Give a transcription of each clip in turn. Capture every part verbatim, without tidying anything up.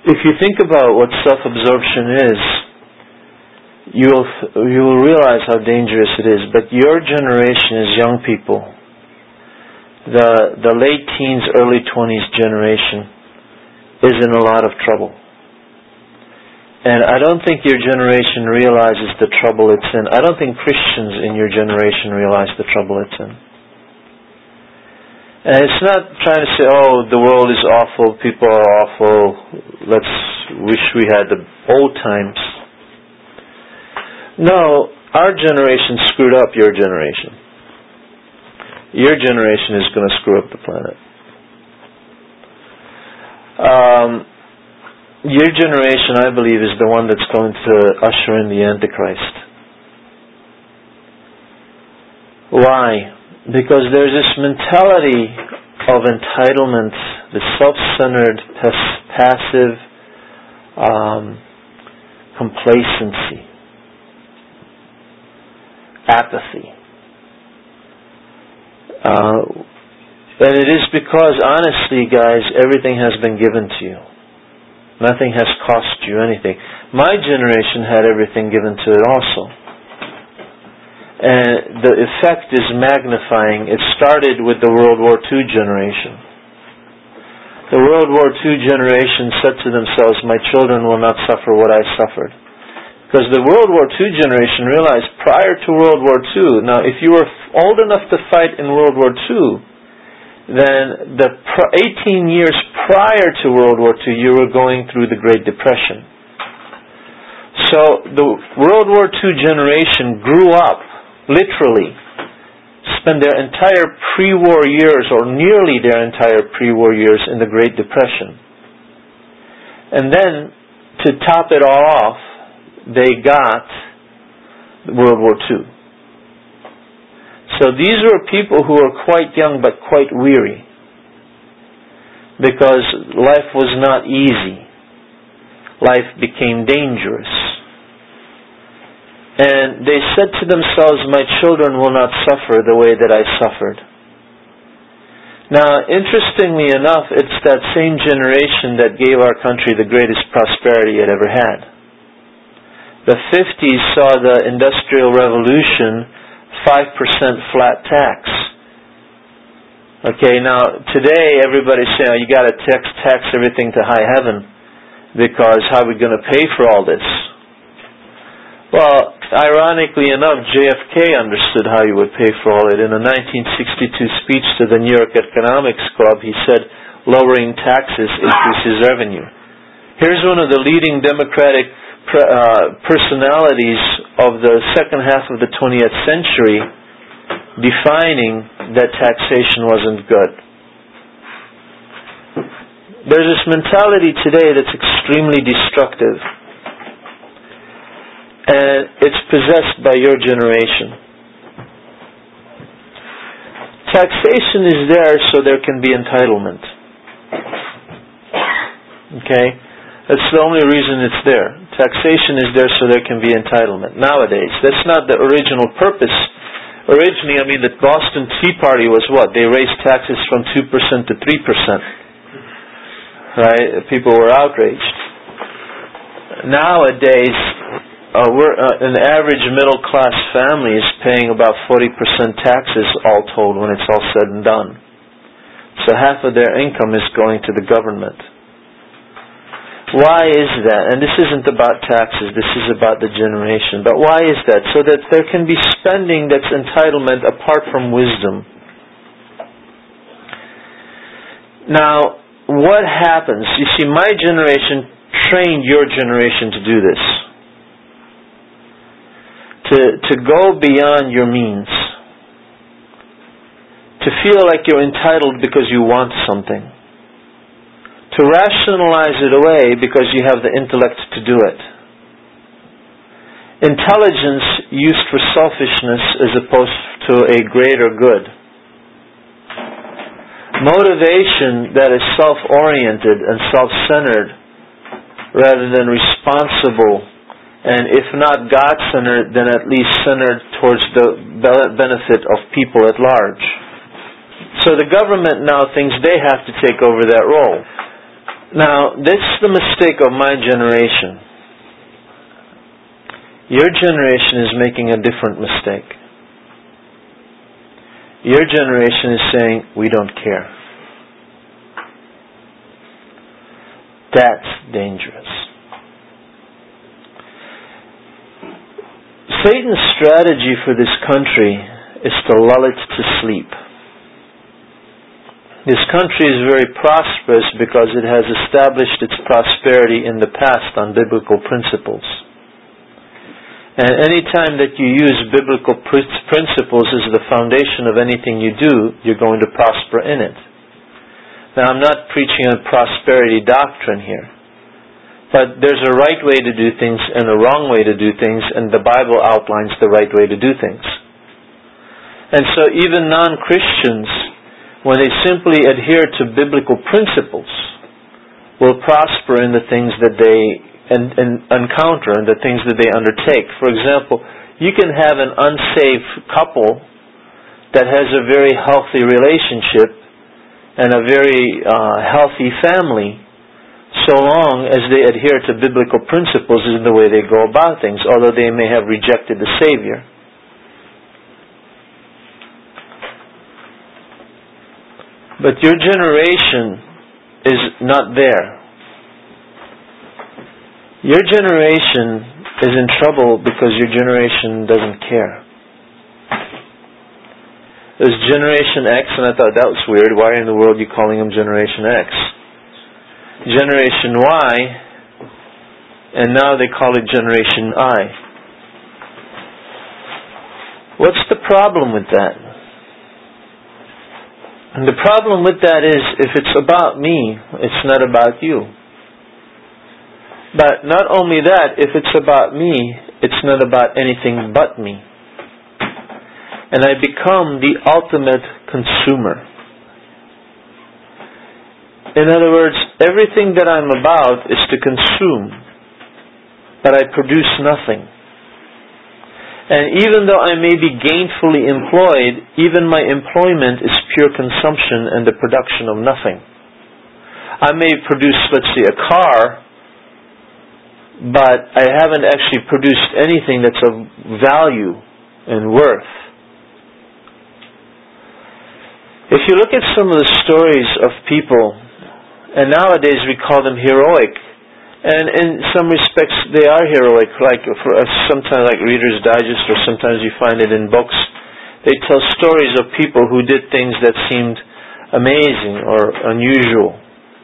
if you think about what self-absorption is, you'll you will realize how dangerous it is. But your generation is young people. The the late teens, early twenties generation is in a lot of trouble. And I don't think your generation realizes the trouble it's in. I don't think Christians in your generation realize the trouble it's in. And it's not trying to say, oh, the world is awful, people are awful, let's wish we had the old times. No, our generation screwed up your generation. Your generation is going to screw up the planet. Um, your generation, I believe, is the one that's going to usher in the Antichrist. Why? Because there's this mentality of entitlement, the self-centered, pas- passive um, complacency, apathy. Uh, and it is because, honestly, guys, everything has been given to you. Nothing has cost you anything. My generation had everything given to it also. And the effect is magnifying. It started with the World War Two generation. The World War Two generation said to themselves, my children will not suffer what I suffered. Because the World War Two generation realized prior to World War Two, now if you were old enough to fight in World War Two, then the eighteen years prior to World War Two, you were going through the Great Depression. So the World War Two generation grew up, literally, spent their entire pre-war years, or nearly their entire pre-war years, in the Great Depression. And then, to top it all off, they got World War Two. So these were people who were quite young but quite weary, because life was not easy. Life became dangerous. And they said to themselves, my children will not suffer the way that I suffered. Now, interestingly enough, it's that same generation that gave our country the greatest prosperity it ever had. The fifties saw the Industrial Revolution, five percent flat tax. Okay, now today everybody's saying, oh, you got to tax, tax everything to high heaven, because how are we going to pay for all this? Well, ironically enough, J F K understood how you would pay for all it. In a nineteen sixty-two speech to the New York Economics Club, he said, lowering taxes increases revenue. Here's one of the leading Democratic Uh, personalities of the second half of the twentieth century defining that taxation wasn't good. There's this mentality today that's extremely destructive, and it's possessed by your generation. Taxation is there so there can be entitlement. Okay? That's the only reason it's there. Taxation is there so there can be entitlement. Nowadays, that's not the original purpose. Originally, I mean, the Boston Tea Party was what? They raised taxes from two percent to three percent. Right? People were outraged. Nowadays, uh, we're, uh, an average middle-class family is paying about forty percent taxes, all told, when it's all said and done. So half of their income is going to the government. Why is that? And this isn't about taxes, this is about the generation. But why is that? So that there can be spending that's entitlement apart from wisdom. Now, what happens? You see, my generation trained your generation to do this. To, to go beyond your means. To feel like you're entitled because you want something. To rationalize it away because you have the intellect to do it. Intelligence used for selfishness as opposed to a greater good. Motivation that is self-oriented and self-centered rather than responsible, and if not God-centered, then at least centered towards the benefit of people at large. So the government now thinks they have to take over that role. Now, this is the mistake of my generation. Your generation is making a different mistake. Your generation is saying, we don't care. That's dangerous. Satan's strategy for this country is to lull it to sleep. This country is very prosperous because it has established its prosperity in the past on biblical principles. And any time that you use biblical principles as the foundation of anything you do, you're going to prosper in it. Now, I'm not preaching a prosperity doctrine here. But there's a right way to do things and a wrong way to do things, and the Bible outlines the right way to do things. And so even non-Christians, when they simply adhere to biblical principles, will prosper in the things that they and, and encounter and the things that they undertake. For example, you can have an unsaved couple that has a very healthy relationship and a very uh, healthy family, so long as they adhere to biblical principles in the way they go about things, although they may have rejected the Savior. But your generation is not there. Your generation is in trouble because your generation doesn't care. There's Generation X, and I thought that was weird. Why in the world are you calling them Generation X? Generation Y, and now they call it Generation I. What's the problem with that? And the problem with that is, if it's about me, it's not about you. But not only that, if it's about me, it's not about anything but me. And I become the ultimate consumer. In other words, everything that I'm about is to consume, but I produce nothing. And even though I may be gainfully employed, even my employment is pure consumption and the production of nothing. I may produce, let's say, a car, but I haven't actually produced anything that's of value and worth. If you look at some of the stories of people, and nowadays we call them heroic, and in some respects they are heroic, like for us, sometimes like Reader's Digest, or sometimes you find it in books. They tell stories of people who did things that seemed amazing or unusual.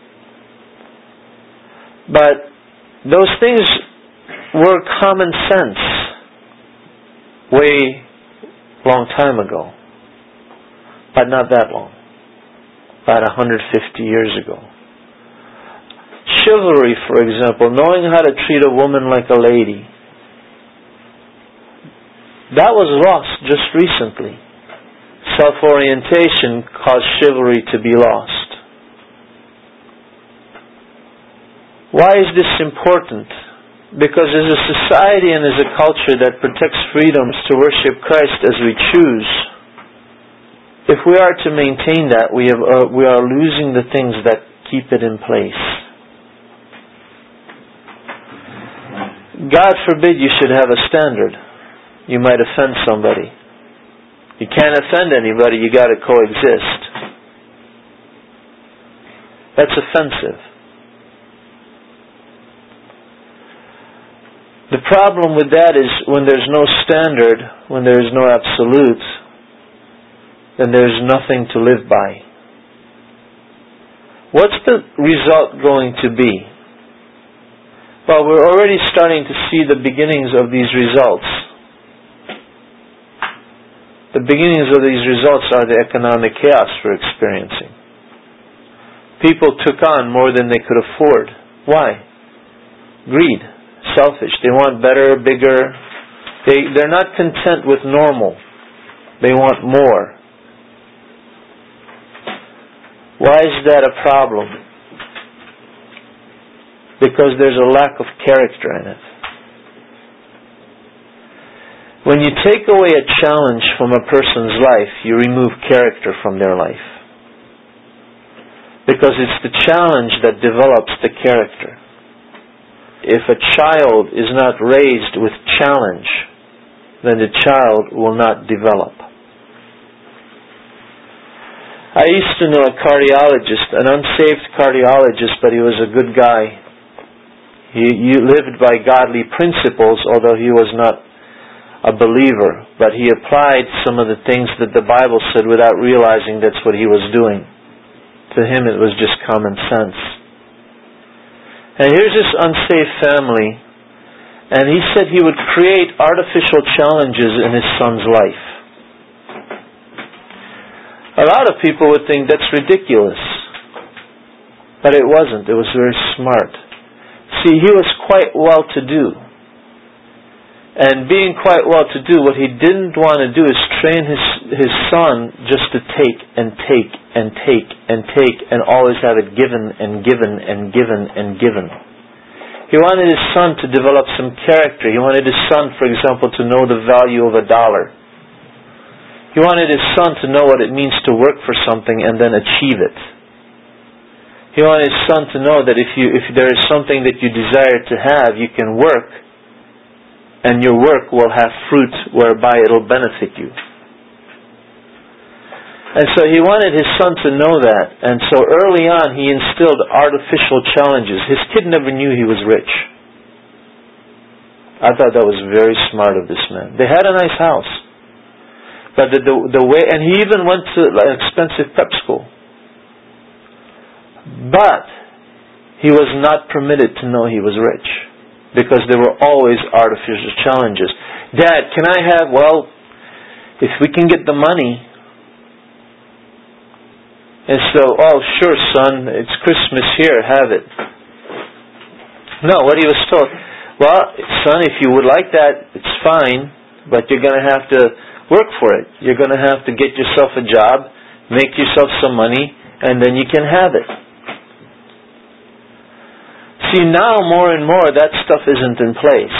But those things were common sense way long time ago. But not that long. About one hundred fifty years ago. Chivalry, for example, knowing how to treat a woman like a lady. That was lost just recently. Self-orientation caused chivalry to be lost. Why is this important? Because as a society and as a culture that protects freedoms to worship Christ as we choose, if we are to maintain that, we, have, uh, we are losing the things that keep it in place. God forbid you should have a standard. You might offend somebody. You can't offend anybody, you got to coexist. That's offensive. The problem with that is when there's no standard, when there is no absolute, then there's nothing to live by. What's the result going to be? Well, we're already starting to see the beginnings of these results. The beginnings of these results are the economic chaos we're experiencing. People took on more than they could afford. Why? Greed. Selfish. They want better, bigger. They, they're not content with normal. They want more. Why is that a problem? Because there's a lack of character in it. When you take away a challenge from a person's life, you remove character from their life. Because it's the challenge that develops the character. If a child is not raised with challenge, then the child will not develop. I used to know a cardiologist, an unsaved cardiologist, but he was a good guy. He, he lived by godly principles, although he was not a believer. But he applied some of the things that the Bible said without realizing that's what he was doing. To him it was just common sense. And here's this unsaved family, and he said he would create artificial challenges in his son's life. A lot of people would think that's ridiculous. But it wasn't. It was very smart. See, he was quite well-to-do. And being quite well-to-do, what he didn't want to do is train his, his son just to take and take and take and take and always have it given and given and given and given. He wanted his son to develop some character. He wanted his son, for example, to know the value of a dollar. He wanted his son to know what it means to work for something and then achieve it. He wanted his son to know that if you if there is something that you desire to have, you can work, and your work will have fruit whereby it will benefit you. And so he wanted his son to know that. And so early on he instilled artificial challenges. His kid never knew he was rich. I thought that was very smart of this man. They had a nice house. But the, the, the way, and he even went to an expensive prep school. But he was not permitted to know he was rich, because there were always artificial challenges. Dad, can I have, well, if we can get the money. And so, oh sure son, it's Christmas here, have it. No, what he was told, well, son, if you would like that, it's fine, but you're going to have to work for it. You're going to have to get yourself a job, make yourself some money, and then you can have it. See, now more and more that stuff isn't in place.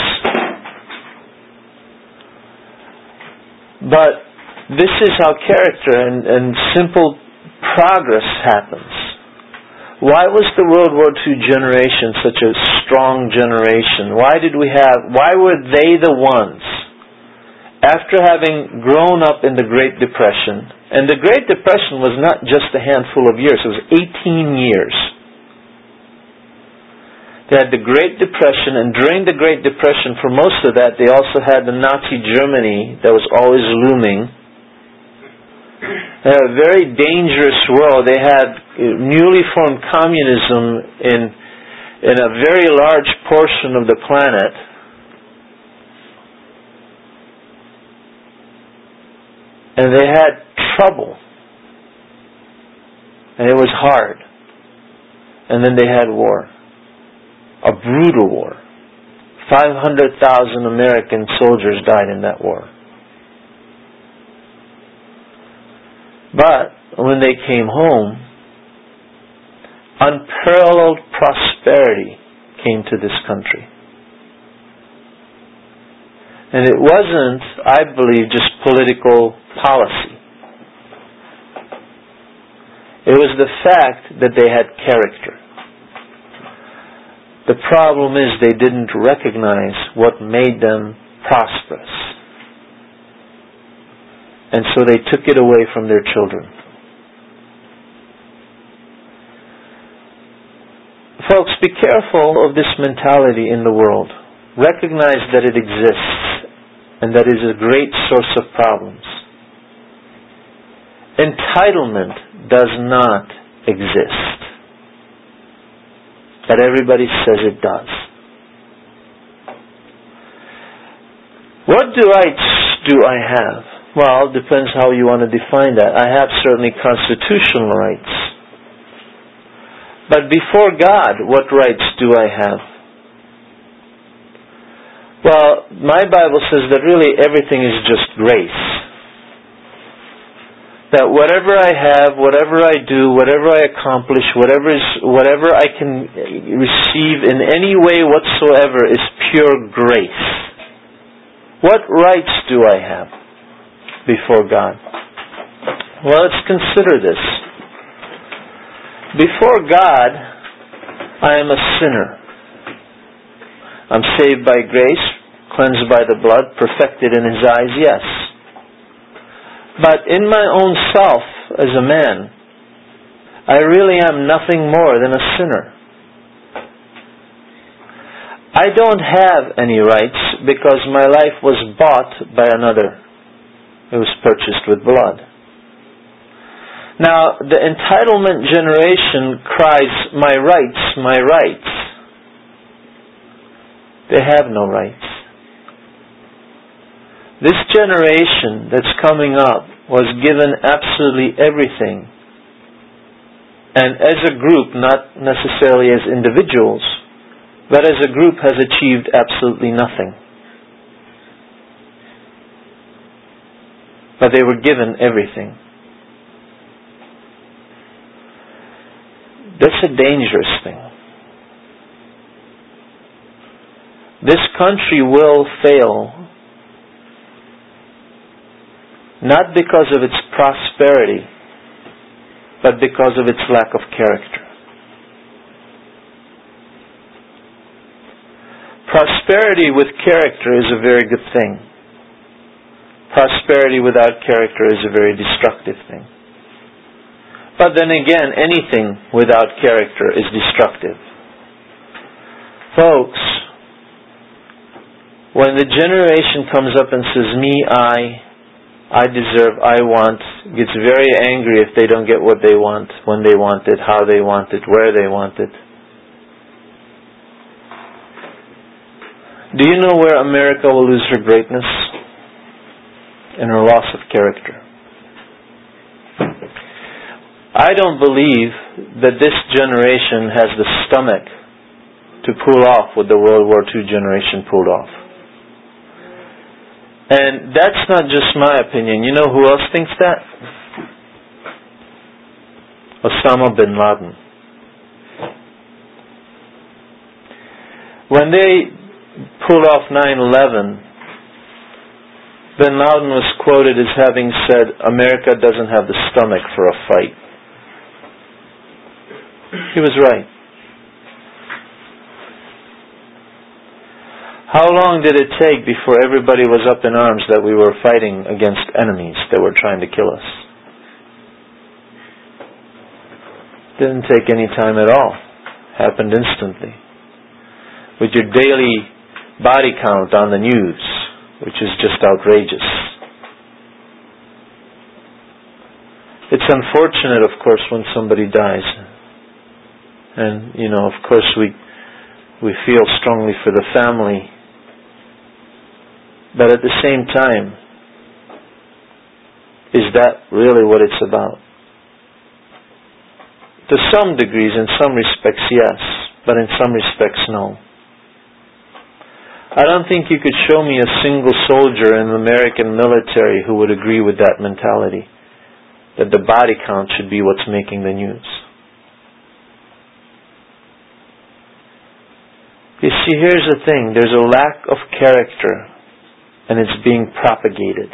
But this is how character and, and simple progress happens. Why was the World War Two generation such a strong generation? Why did we have, why were they the ones, after having grown up in the Great Depression, and the Great Depression was not just a handful of years, it was eighteen years. They had the Great Depression, and during the Great Depression, for most of that, they also had the Nazi Germany that was always looming. They had a very dangerous world. They had newly formed communism in, in a very large portion of the planet. And they had trouble. And it was hard. And then they had war. A brutal war. five hundred thousand American soldiers died in that war. But when they came home, unparalleled prosperity came to this country. And it wasn't, I believe, just political policy. It was the fact that they had character. The problem is they didn't recognize what made them prosperous. And so they took it away from their children. Folks, be careful of this mentality in the world. Recognize that it exists and that it is a great source of problems. Entitlement does not exist. But everybody says it does. What rights do I have? Well, it depends how you want to define that. I have certainly constitutional rights. But before God, what rights do I have? Well, my Bible says that really everything is just grace. That whatever I have, whatever I do, whatever I accomplish, whatever is, whatever I can receive in any way whatsoever is pure grace. What rights do I have before God? Well, let's consider this. Before God, I am a sinner. I'm saved by grace, cleansed by the blood, perfected in His eyes, yes. But in my own self, as a man, I really am nothing more than a sinner. I don't have any rights because my life was bought by another. It was purchased with blood. Now, the entitlement generation cries, my rights, my rights. They have no rights. This generation that's coming up was given absolutely everything. And as a group, not necessarily as individuals, but as a group has achieved absolutely nothing. But they were given everything. That's a dangerous thing. This country will fail, not because of its prosperity, but because of its lack of character. Prosperity with character is a very good thing. Prosperity without character is a very destructive thing. But then again, anything without character is destructive. Folks, when the generation comes up and says, me, I, I deserve, I want, gets very angry if they don't get what they want, when they want it, how they want it, where they want it. Do you know where America will lose her greatness? In her loss of character. I don't believe that this generation has the stomach to pull off what the World War Two generation pulled off. And that's not just my opinion. You know who else thinks that? Osama bin Laden. When they pulled off nine eleven, bin Laden was quoted as having said, America doesn't have the stomach for a fight. He was right. How long did it take before everybody was up in arms that we were fighting against enemies that were trying to kill us? Didn't take any time at all. Happened instantly. With your daily body count on the news, which is just outrageous. It's unfortunate, of course, when somebody dies. And, you know, of course we we feel strongly for the family. But at the same time, is that really what it's about? To some degrees, in some respects, yes. But in some respects, no. I don't think you could show me a single soldier in the American military who would agree with that mentality. That the body count should be what's making the news. You see, here's the thing. There's a lack of character, and it's being propagated.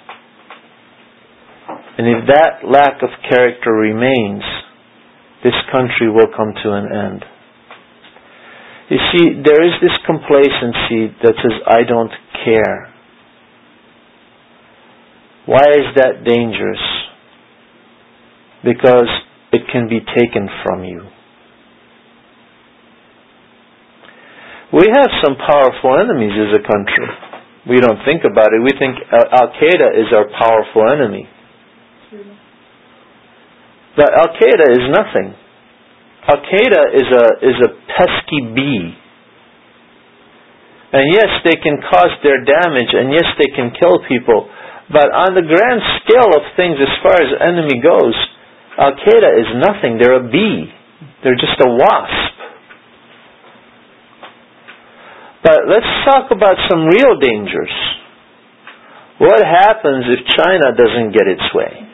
And if that lack of character remains, this country will come to an end. You see, there is this complacency that says, I don't care. Why is that dangerous? Because it can be taken from you. We have some powerful enemies as a country. We don't think about it. We think Al-Qaeda is our powerful enemy. But Al-Qaeda is nothing. Al-Qaeda is a is a pesky bee. And yes, they can cause their damage, and yes, they can kill people. But on the grand scale of things, as far as enemy goes, Al-Qaeda is nothing. They're a bee. They're just a wasp. But let's talk about some real dangers. What happens if China doesn't get its way?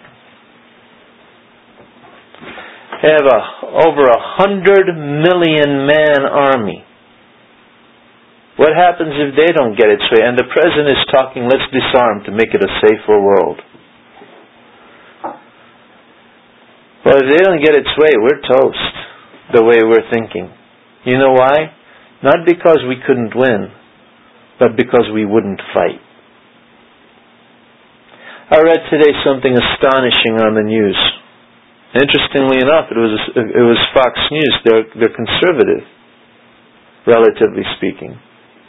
They have a, over a hundred million man army. What happens if they don't get its way? And the President is talking, let's disarm to make it a safer world. Well, if they don't get its way, we're toast, the way we're thinking. You know why? Not because we couldn't win, but because we wouldn't fight. I read today something astonishing on the news. Interestingly enough, it was it was Fox News. They're they're conservative, relatively speaking.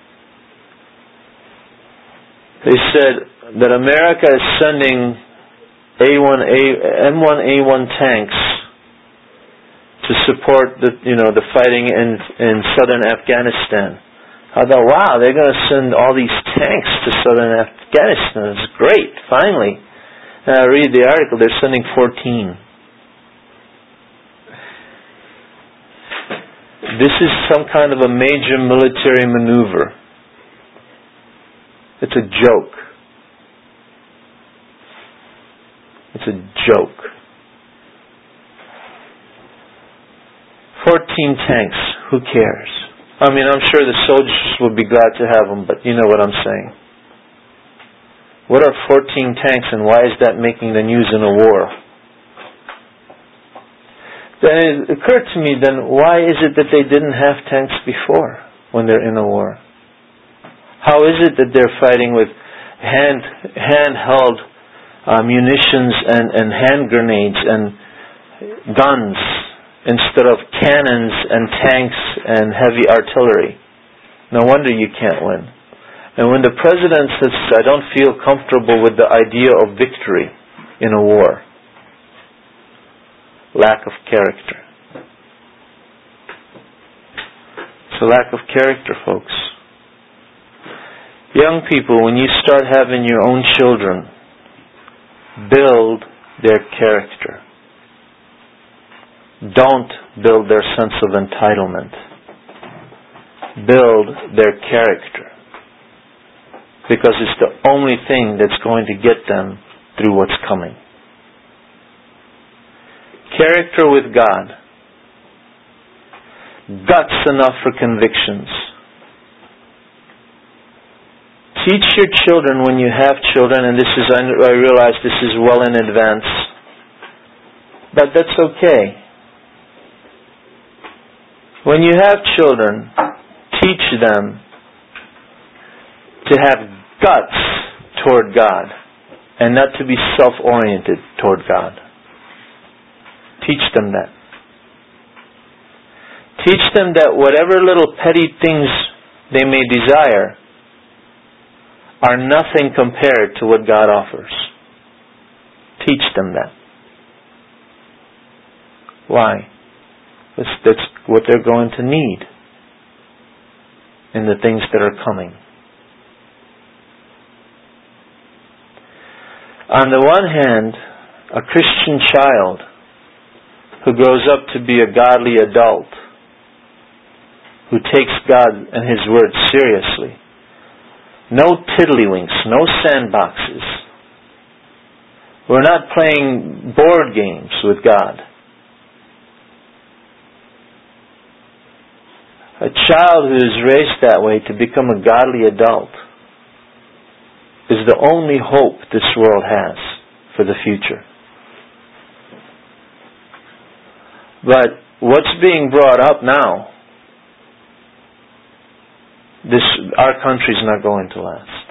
They said that America is sending A one A M one A one tanks to support the you know the fighting in in southern Afghanistan. I thought, wow, they're going to send all these tanks to southern Afghanistan. It's great, finally. And I read the article, they're sending fourteen. This is some kind of a major military maneuver. It's a joke. It's a joke. fourteen tanks, who cares? I mean, I'm sure the soldiers would be glad to have them, but you know what I'm saying. What are fourteen tanks, and why is that making the news in a war? Then it occurred to me, then why is it that they didn't have tanks before when they're in a war? How is it that they're fighting with hand handheld uh, munitions and, and hand grenades and guns instead of cannons and tanks and heavy artillery? No wonder you can't win. And when the president says, I don't feel comfortable with the idea of victory in a war, lack of character. It's a lack of character, folks. Young people, when you start having your own children, build their character. Don't build their sense of entitlement. Build their character. Because it's the only thing that's going to get them through what's coming. Character with God. Guts enough for convictions. Teach your children when you have children, and this is, I realize this is well in advance, but that's okay. When you have children, teach them to have guts toward God and not to be self-oriented toward God. Teach them that. Teach them that whatever little petty things they may desire are nothing compared to what God offers. Teach them that. Why? That's, that's what they're going to need in the things that are coming. On the one hand, a Christian child who grows up to be a godly adult, who takes God and His Word seriously, no tiddlywinks, no sandboxes. We're not playing board games with God. A child who is raised that way to become a godly adult is the only hope this world has for the future. But what's being brought up now, this our country's not going to last.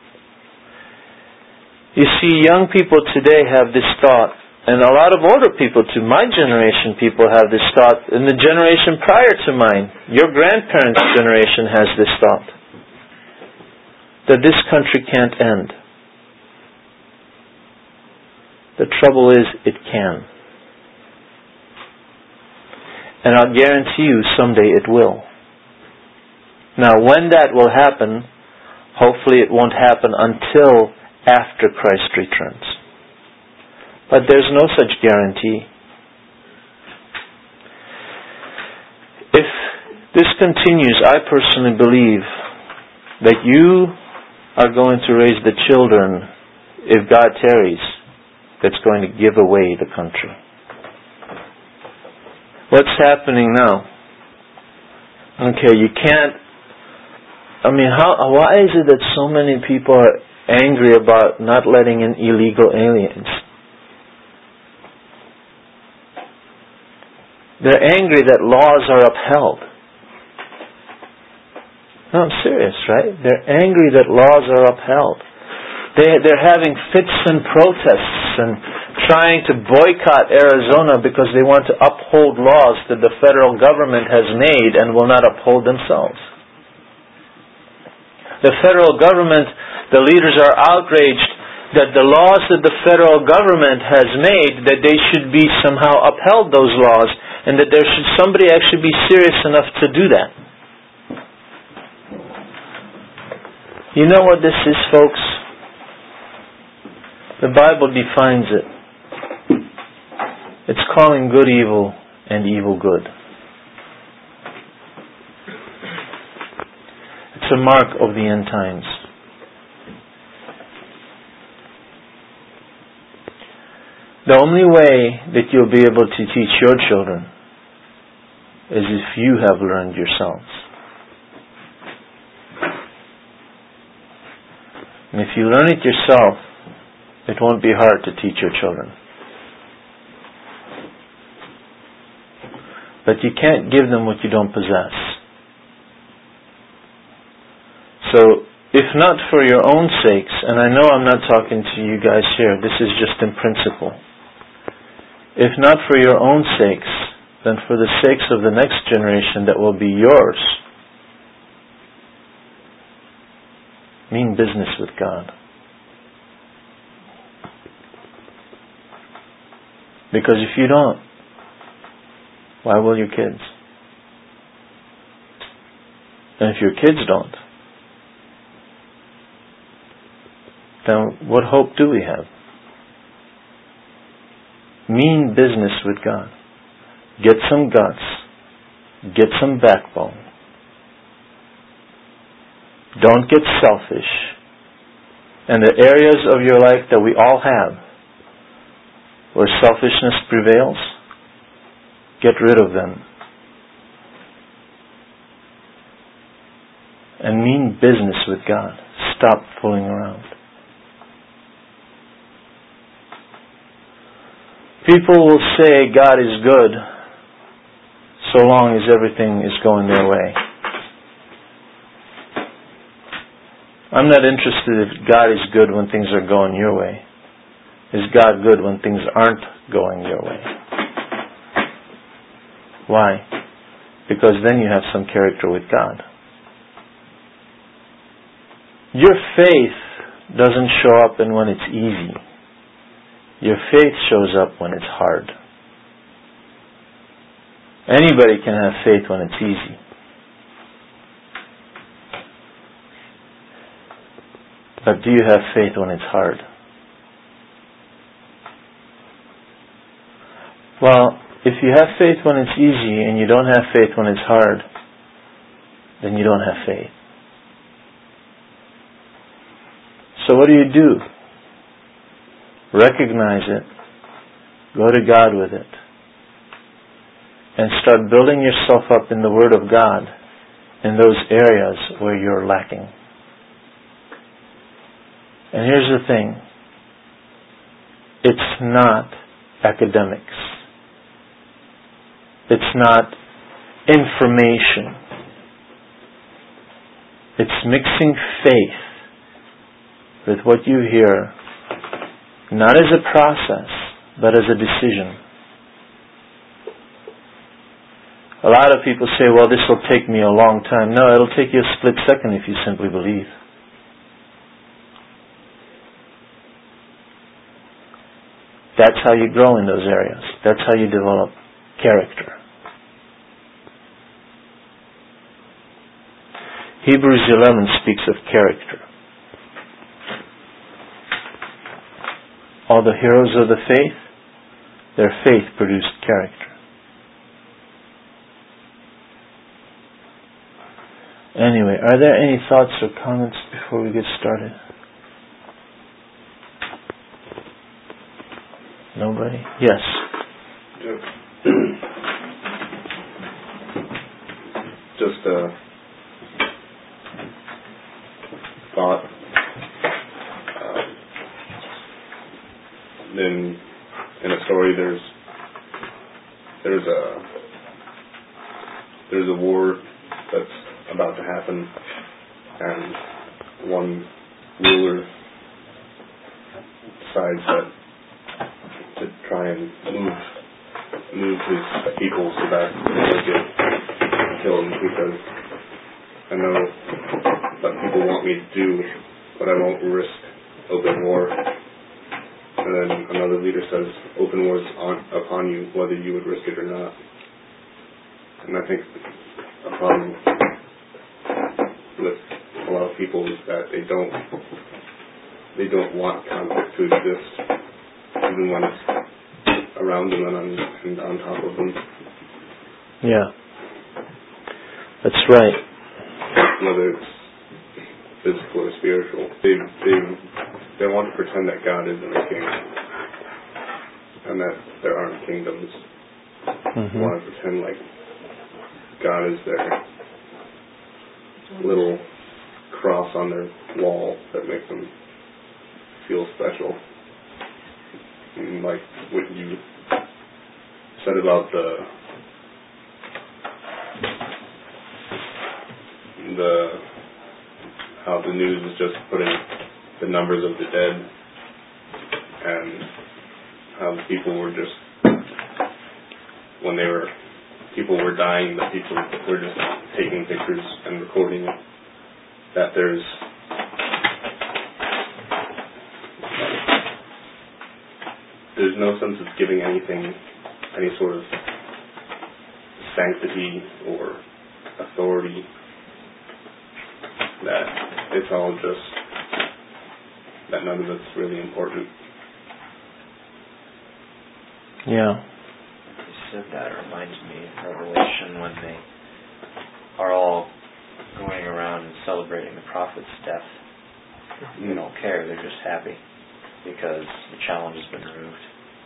You see, young people today have this thought, and a lot of older people too, my generation people have this thought, and the generation prior to mine, your grandparents' generation has this thought, that this country can't end. The trouble is, it can. And I'll guarantee you, someday it will. Now, when that will happen, hopefully it won't happen until after Christ returns. But there's no such guarantee. If this continues, I personally believe that you are going to raise the children, if God tarries, that's going to give away the country. What's happening now? Okay, you can't I mean, how? Why is it that so many people are angry about not letting in illegal aliens? They're angry that laws are upheld. No, I'm serious, right? They're angry that laws are upheld. They, they're having fits and protests and trying to boycott Arizona because they want to uphold laws that the federal government has made and will not uphold themselves. The federal government, the leaders are outraged that the laws that the federal government has made, that they should be somehow upheld, those laws, and that there should somebody actually be serious enough to do that. You know what this is, folks? The Bible defines it. It's calling good evil and evil good. It's a mark of the end times. The only way that you'll be able to teach your children is if you have learned yourselves. And if you learn it yourself, it won't be hard to teach your children. But you can't give them what you don't possess. So, if not for your own sakes, and I know I'm not talking to you guys here, this is just in principle. If not for your own sakes, then for the sakes of the next generation that will be yours, mean business with God. Because if you don't, why will your kids? And if your kids don't, then what hope do we have? Mean business with God. Get some guts. Get some backbone. Don't get selfish. And the areas of your life that we all have, where selfishness prevails, get rid of them. And mean business with God. Stop fooling around. People will say God is good so long as everything is going their way. I'm not interested if God is good when things are going your way. Is God good when things aren't going your way? Why? Because then you have some character with God. Your faith doesn't show up in when it's easy. Your faith shows up when it's hard. Anybody can have faith when it's easy. But do you have faith when it's hard? Well, if you have faith when it's easy and you don't have faith when it's hard, then you don't have faith. So what do you do? Recognize it. Go to God with it. And start building yourself up in the Word of God in those areas where you're lacking. And here's the thing. It's not academics. It's not information. It's mixing faith with what you hear, not as a process, but as a decision. A lot of people say, well, this will take me a long time. No, it'll take you a split second if you simply believe. That's how you grow in those areas. That's how you develop character. Hebrews eleven speaks of character. All the heroes of the faith, their faith produced character. Anyway, are there any thoughts or comments before we get started? Nobody? Yes. Just a thought. Uh, in in a story, there's there's a there's a war that's about to happen, and one ruler decides that to try and move move his people so that they don't get killed, because I know that people want me to do, but I won't risk open war. And then another leader says, open war is on, upon you, whether you would risk it or not. And I think a problem with a lot of people is that they don't they don't want conflict to exist, even when it's around them and on, and on top of them. Yeah, that's right. Whether it's physical or spiritual, they they they want to pretend that God isn't a king and that there aren't kingdoms. Mm-hmm. They want to pretend like God is their little cross on their wall that makes them feel special. And like what you said about the the how the news is just putting the numbers of the dead, and how the people were just, when they were people were dying, the people were just taking pictures and recording it. That there's there's no sense of giving anything any sort of sanctity or authority. That it's all just that none of it's really important. Yeah. You said that, it reminds me of Revelation when they are all going around and celebrating the prophet's death. They don't care, they're just happy because the challenge has been removed.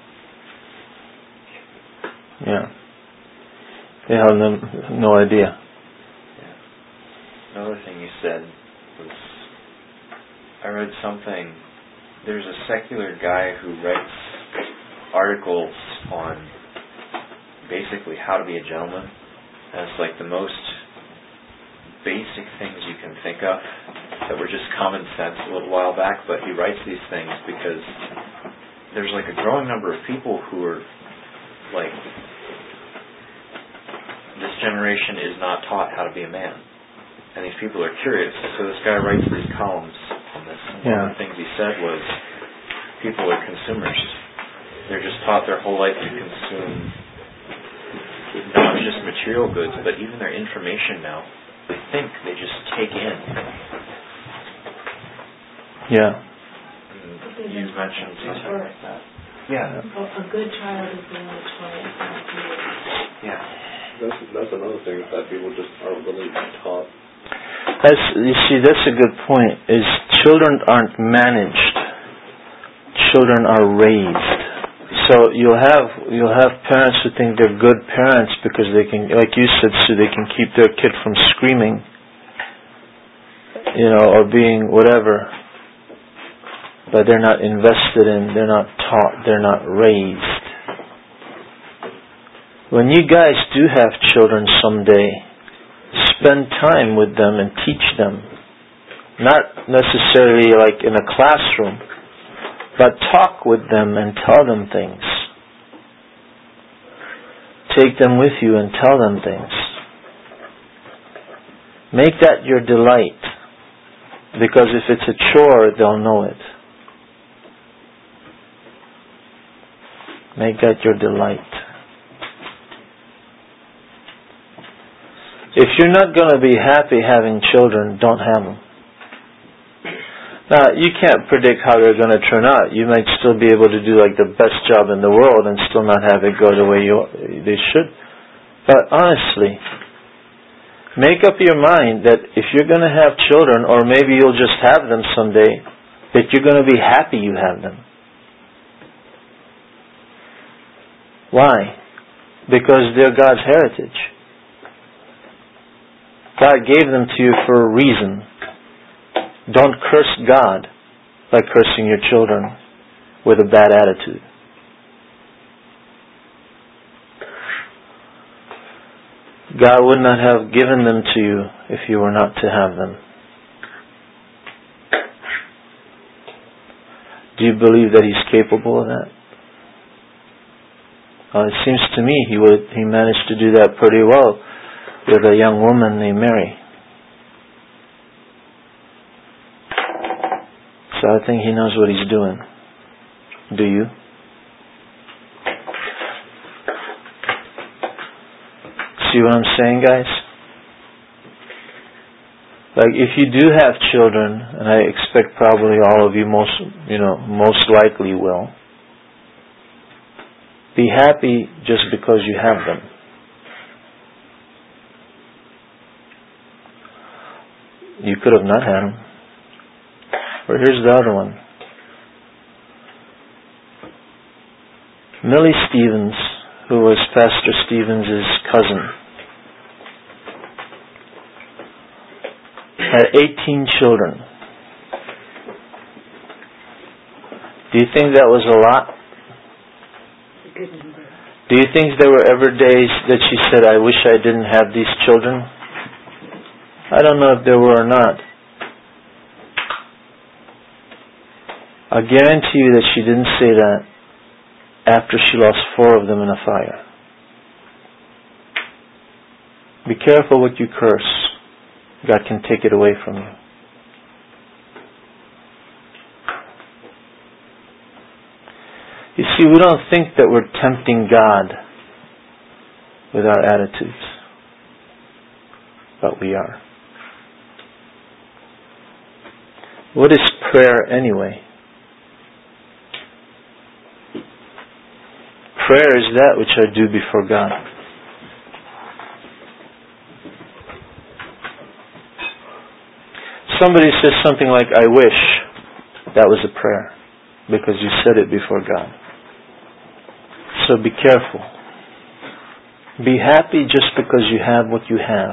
Yeah. They have no, no idea. Yeah. Another thing you said was, I read something, there's a secular guy who writes articles on basically how to be a gentleman, and it's like the most basic things you can think of that were just common sense a little while back, but he writes these things because there's like a growing number of people who are like, this generation is not taught how to be a man, and these people are curious, so this guy writes these columns on this, and yeah. one of the things he said was people are consumers. They're just taught their whole life to consume not just material goods, but even their information now. They think they just take in. Yeah. And you mentioned something like that. Yeah. A good child is the one that's taught. Yeah. That's that's another thing that people just aren't really taught. That's, you see, that's a good point. Is children aren't managed. Children are raised. So you'll have you'll have parents who think they're good parents because they can, like you said, so they can keep their kid from screaming, you know, or being whatever. But they're not invested in, they're not taught, they're not raised. When you guys do have children someday, spend time with them and teach them. Not necessarily like in a classroom, but talk with them and tell them things. Take them with you and tell them things. Make that your delight. Because if it's a chore, they'll know it. Make that your delight. If you're not going to be happy having children, don't have them. Now, you can't predict how they're going to turn out. You might still be able to do like the best job in the world and still not have it go the way you, they should. But honestly, make up your mind that if you're going to have children, or maybe you'll just have them someday, that you're going to be happy you have them. Why? Because they're God's heritage. God gave them to you for a reason. Don't curse God by cursing your children with a bad attitude. God would not have given them to you if you were not to have them. Do you believe that He's capable of that? Uh, it seems to me He would. He managed to do that pretty well with a young woman named Mary. So I think He knows what He's doing. Do you? See what I'm saying, guys? Like, if you do have children, and I expect probably all of you most, you know, most likely will, be happy just because you have them. You could have not had them. Or here's the other one. Millie Stevens, who was Pastor Stevens' cousin, had eighteen children. Do you think that was a lot? Good number. Do you think there were ever days that she said, I wish I didn't have these children? I don't know if there were or not. I guarantee you that she didn't say that after she lost four of them in a fire. Be careful what you curse. God can take it away from you. You see, we don't think that we're tempting God with our attitudes. But we are. What is prayer anyway? Prayer is that which I do before God. Somebody says something like, I wish. That was a prayer. Because you said it before God. So be careful. Be happy just because you have what you have.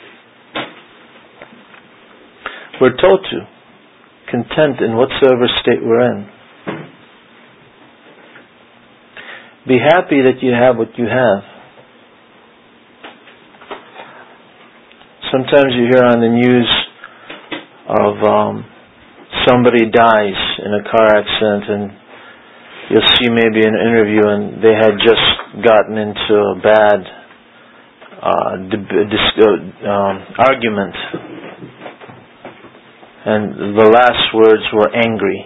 We're told to. Content in whatsoever state we're in. Be happy that you have what you have. Sometimes you hear on the news of um, somebody dies in a car accident, and you'll see maybe an interview, and they had just gotten into a bad uh, deb- dis- um, argument, and the last words were angry,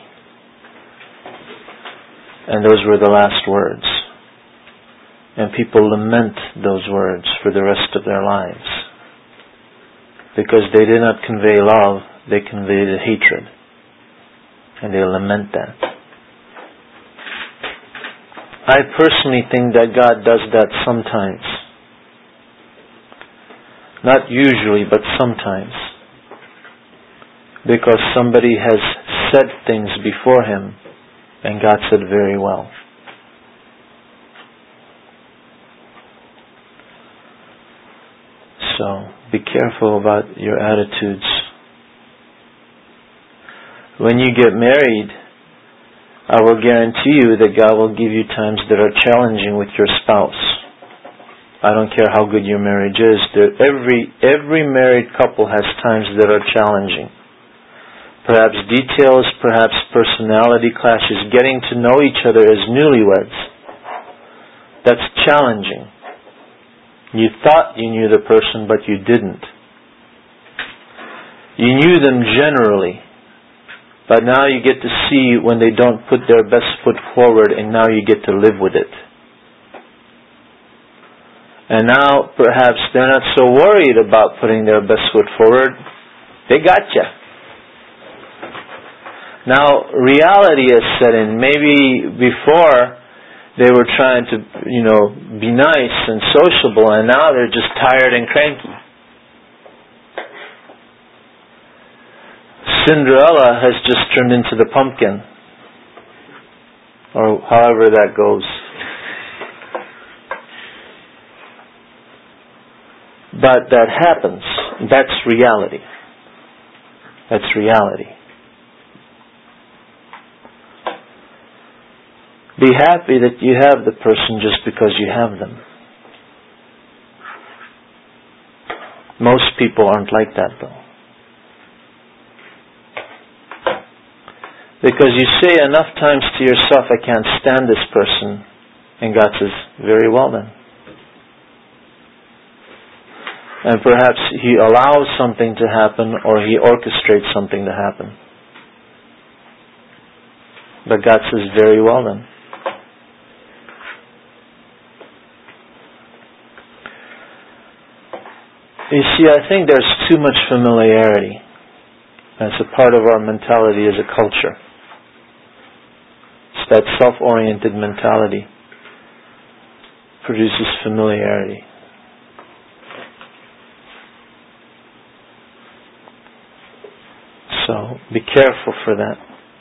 and those were the last words. And people lament those words for the rest of their lives. Because they did not convey love, they conveyed hatred. And they lament that. I personally think that God does that sometimes. Not usually, but sometimes. Because somebody has said things before Him, and God said, very well. So, be careful about your attitudes. When you get married, I will guarantee you that God will give you times that are challenging with your spouse. I don't care how good your marriage is. There, every, every married couple has times that are challenging. Perhaps details, perhaps personality clashes, getting to know each other as newlyweds. That's challenging. You thought you knew the person, but you didn't. You knew them generally, but now you get to see when they don't put their best foot forward, and now you get to live with it. And now, perhaps, they're not so worried about putting their best foot forward. They got you. Now, reality has set in. Maybe before they were trying to, you know, be nice and sociable, and now they're just tired and cranky. Cinderella has just turned into the pumpkin. Or however that goes. But that happens. That's reality. That's reality. Be happy that you have the person just because you have them. Most people aren't like that though. Because you say enough times to yourself, I can't stand this person, and God says, very well then. And perhaps He allows something to happen, or He orchestrates something to happen. But God says, very well then. You see, I think there's too much familiarity. That's a part of our mentality as a culture. It's that self-oriented mentality produces familiarity. So be careful for that.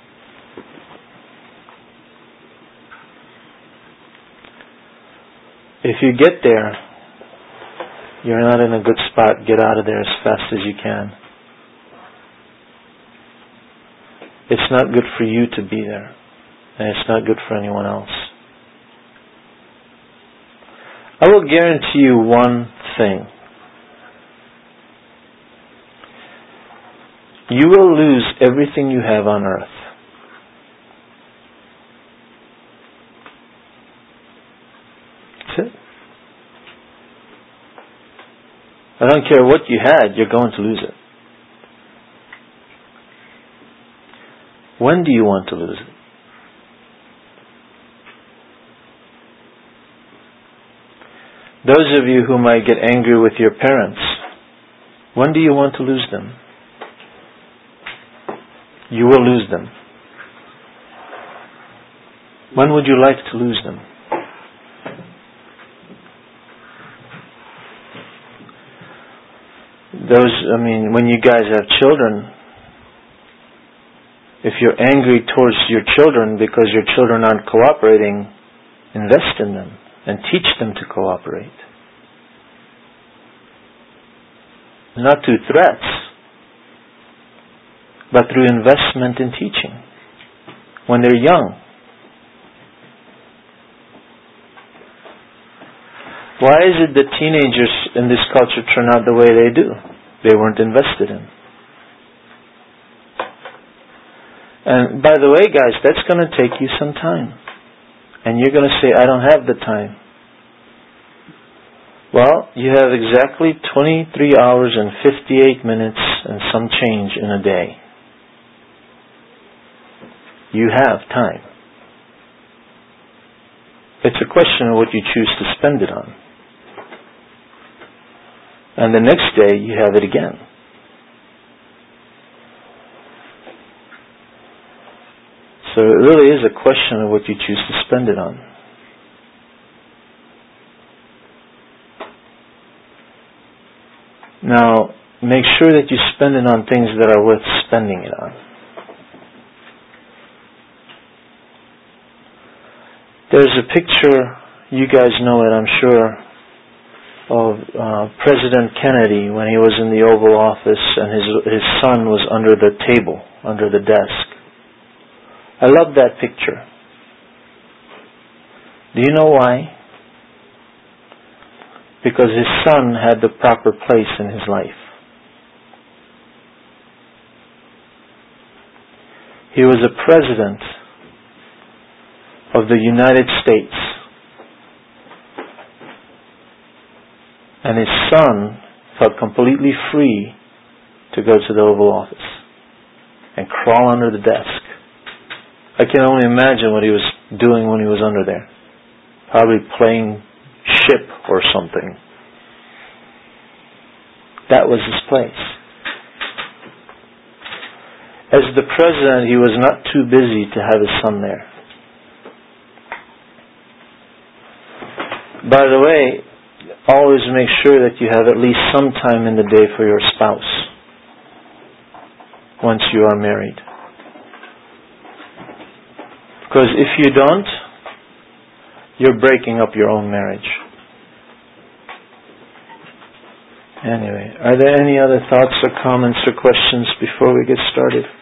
If you get there, you're not in a good spot, get out of there as fast as you can. It's not good for you to be there, and it's not good for anyone else. I will guarantee you one thing. You will lose everything you have on earth. That's it. I don't care what you had, you're going to lose it. When do you want to lose it? Those of you who might get angry with your parents, when do you want to lose them? You will lose them. When would you like to lose them? Those, I mean, when you guys have children, if you're angry towards your children because your children aren't cooperating, invest in them and teach them to cooperate. Not through threats, but through investment in teaching when they're young. Why is it that teenagers in this culture turn out the way they do? They weren't invested in. And by the way, guys, that's going to take you some time. And you're going to say, I don't have the time. Well, you have exactly twenty-three hours and fifty-eight minutes and some change in a day. You have time. It's a question of what you choose to spend it on. And the next day, you have it again. So it really is a question of what you choose to spend it on. Now, make sure that you spend it on things that are worth spending it on. There's a picture, you guys know it, I'm sure, of uh, President Kennedy when he was in the Oval Office and his his son was under the table, under the desk. I love that picture. Do you know why? Because his son had the proper place in his life. He was a president of the United States. And his son felt completely free to go to the Oval Office and crawl under the desk. I can only imagine what he was doing when he was under there. Probably playing ship or something. That was his place. As the president, he was not too busy to have his son there. By the way, always make sure that you have at least some time in the day for your spouse once you are married. Because if you don't, you're breaking up your own marriage. Anyway, are there any other thoughts or comments or questions before we get started?